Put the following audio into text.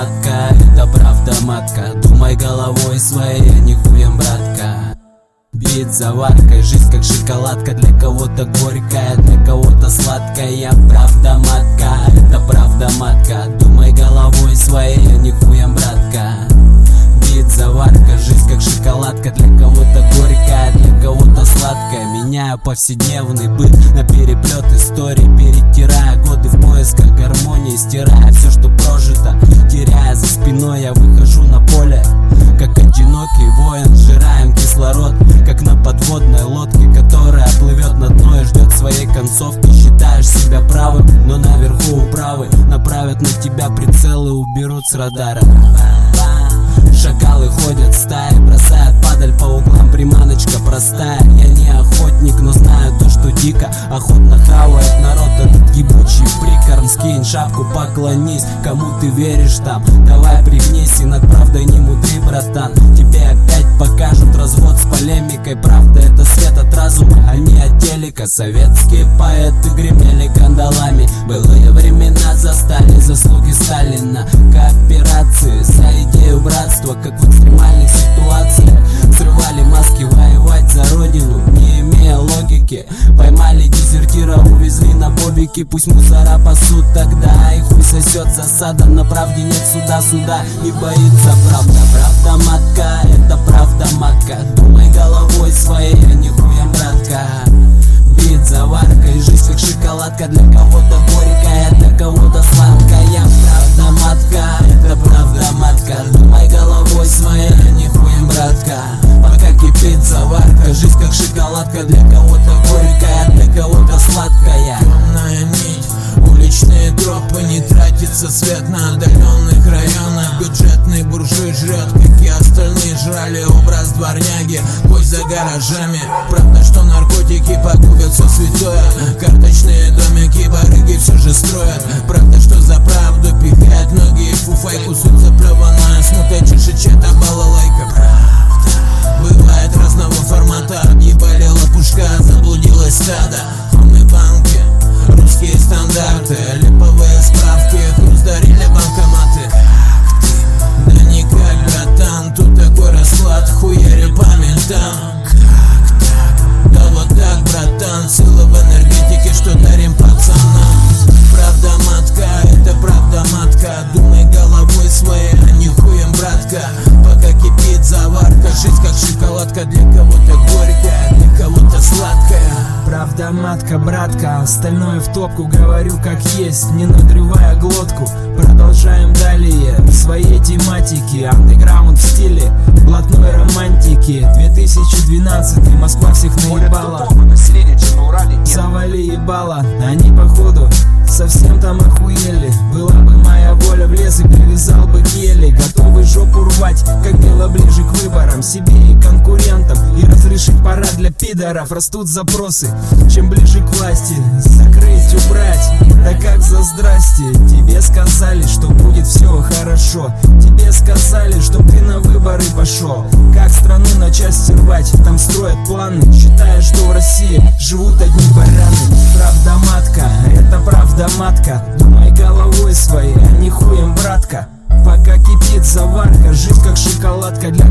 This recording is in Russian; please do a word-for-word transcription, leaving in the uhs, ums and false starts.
матка, это правда матка. Думай головой своей, а не хуем, братка. Бит заваркой, жизнь как шоколадка. Для кого-то горькая, для кого-то сладкая. Правда матка, это правда матка. Думай головой своей, а не хуем, братка. Бит заварка, жизнь как шоколадка. Для кого-то горькая, для кого-то сладкая. Меняю повседневный быт на переплет историй, перетирая годы в поисках гармонии, стирая все, что прожито, теряя за спиной. Я выхожу на поле, как одинокий воин, сжираем кислород, как на подводной лодке, которая плывет на дно и ждет своей концовки. Считаешь себя правым, но наверху управы направят на тебя прицелы, уберут с радара. Шакалы ходят стаи, бросают падаль по углам, приманочка простая. Я не охотник, но знаю то, что дико охотно хавает народ этот ебучий прикорм. Скинь шапку, поклонись, кому ты веришь там. Давай пригнись и над правдой не мудри, братан. Тебе опять покажут развод с полемикой. Правда это свет от разума, а не от телека. Советские поэты гремели кандалами. Былые времена застали заслуги Сталина. Кооперации за идею братства, как в экстремальных ситуациях. Срывали маски, воевать за родину, не имея логики. Поймали дезертира, увезли на бобики. Пусть мусора пасут тогда, и хуй сосет засада. На правде нет суда, суда не боится правда. Правда матка, это правда матка. Думай головой своей, а не хуем, братка. Бит заваркой, жизнь как шоколадка. Для кого-то горькая, для кого-то сладкая. Правда матка, это правда матка. Думай головой своей, а не хуем, братка. Пока кипит заварка, жизнь как шоколадка. Для кого-то горькая, для кого-то сладкая. Темная нить, уличные тропы, не тратится свет на отдаленных районах. Бюджетный буржуй жрет, как и остальные жрали образ дворняги. Пусть за гаражами, правда, что наркотики погубят все святое. Карточные домики, барыги все же строят. Правда, что за правду пихают многие фуфайку. Суть заплеванная, смута, чеши, чета, балалайка. Правда бывает разного формата. Объебали лопушка, заблудилась стадо. Умные банки, русские стандарты, липовые справки, хруст дарили банкоматы. Да никак, братан, тут такой расклад, хуярю по ментам. Как так? Да вот так, братан, сила в энергетике, что дарим пацанам. Правда матка, это правда матка. Думай головой своей, а не хуем, братка. Пока кипит заварка, жизнь как шоколадка. Для кого-то горькая, для кого-то сладкая. Правда матка, братка, остальное в топку. Говорю как есть, не надрывая глотку. Продолжаем далее в своей тематике. Андеграунд в стиле блатной романтики. две тысячи двенадцатый, Москва всех наебала. Завали ебала, они походу совсем там охуели. Была бы моя воля, в лес и привязал бы к еле. Готовы жопу рвать, как дело ближе к выборам, себе и конкурентам. И разрешить парад для пидоров. Растут запросы, чем ближе к власти. Закрыть, убрать, да как за здрасте. Тебе сказали, что будет все хорошо. Тебе сказали, чтоб ты на выборы пошел. Как страну на части рвать, там строят планы, считая, что в России живут одни бараны. Правда матка, это правда матка. Думай головой своей, а не хуем, братка. Пока кипит заварка, жизнь как шоколадка. Для